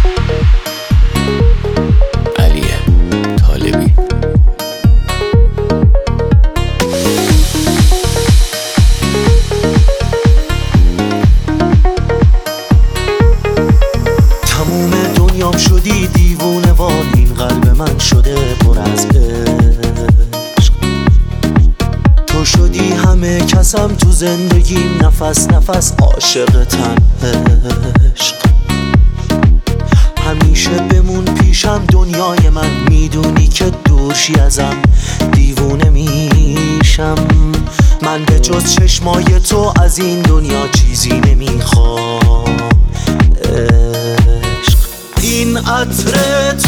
شدی دیوونه وای، این قلب من شده پر از عشق. تو شدی همه کسم تو زندگیم، نفس نفس عاشقتم عشق. همیشه بمون پیشم دنیای من، میدونی که دورشی ازم دیوونه میشم. من به جز چشمای تو از این دنیا چیزی نمیخوام. این عطر